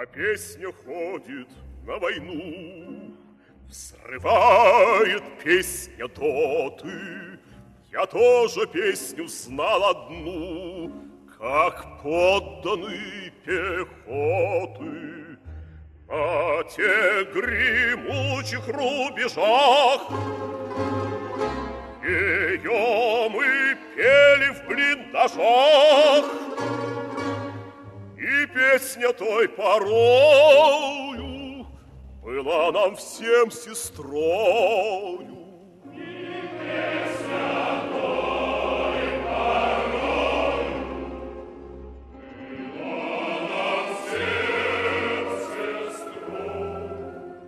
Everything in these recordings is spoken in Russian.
Песня ходит на войну, взрывает песня доты. Я тоже песню знал одну, как подданный пехоты. На тех гремучих рубежах ее мы пели в блиндажах. И песня той порою была нам всем сестрою. И песня той порою была нам всем сестрою.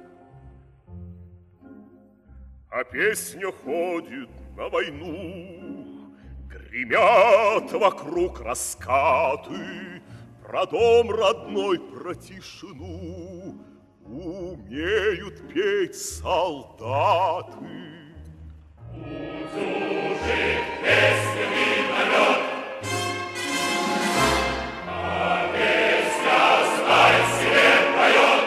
А песня ходит на войну, гремят вокруг раскаты. Про дом родной, про тишину умеют петь солдаты. Утюжит песня миномет, а песня знай себе поет.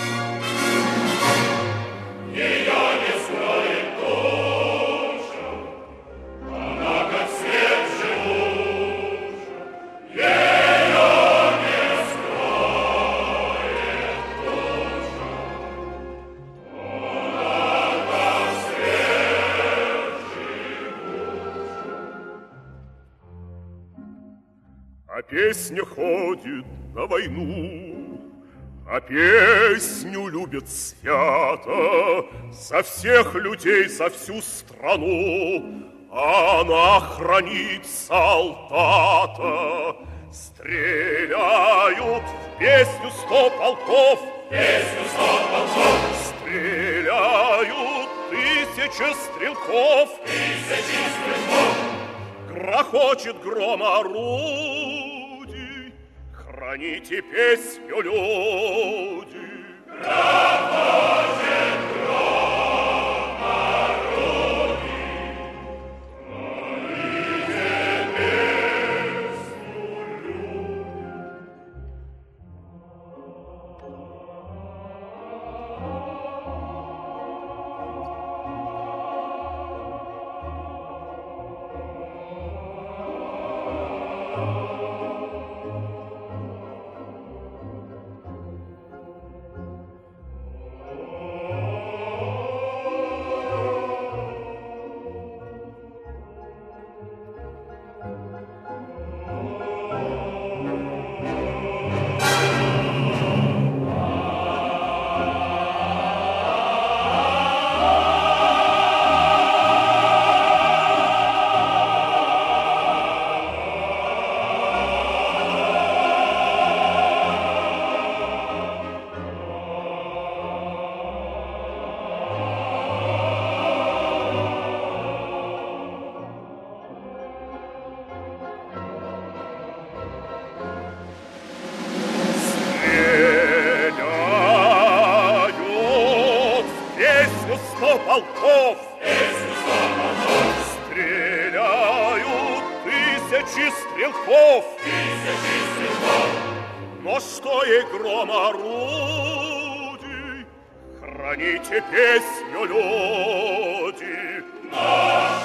Ее не скроет душа, она как свет живуща. А песня ходит на войну, а песню любит свято за всех людей, за всю страну. Она хранит солдата. Стреляют в песню 100 полков, песню 100 полков. Стреляют 1000 стрелков, 1000 стрелков. Грохочет гром орудий, храните песню, люди. Грохочет гром орудий, храните песню, люди. Полков, песню 100 полков. Стреляют 1000 стрелков, 1000 стрелков. Но что ей гром орудий, храните песню, люди.